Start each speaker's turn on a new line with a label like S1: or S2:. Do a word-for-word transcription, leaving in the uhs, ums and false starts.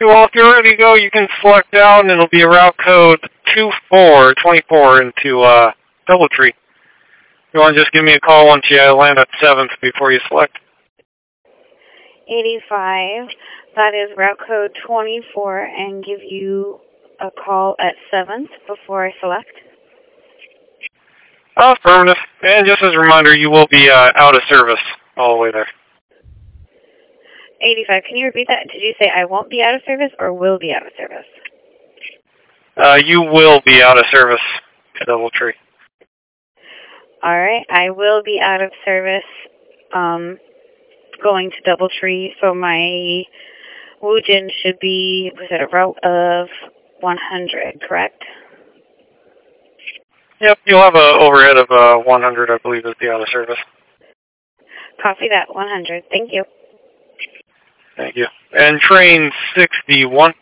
S1: Well, if you're ready to go, you can select down, and it'll be a route code two four two four into uh, Doubletree. You want to just give me a call once you land at seventh before you select.
S2: eighty-five, that is route code twenty-four, and give you a call at seventh before I select.
S1: Oh, affirmative. And just as a reminder, you will be uh, out of service all the way there.
S2: eighty-five, can you repeat that? Did you say I won't be out of service or will be out of service?
S1: Uh, you will be out of service to Doubletree.
S2: All right, I will be out of service um, going to Doubletree, so my Woojin should be, was it a route of one hundred, correct?
S1: Yep, you'll have an overhead of uh, one hundred, I believe, is the out of service.
S2: Copy that, one hundred. Thank you.
S1: Thank you. And train sixty-one.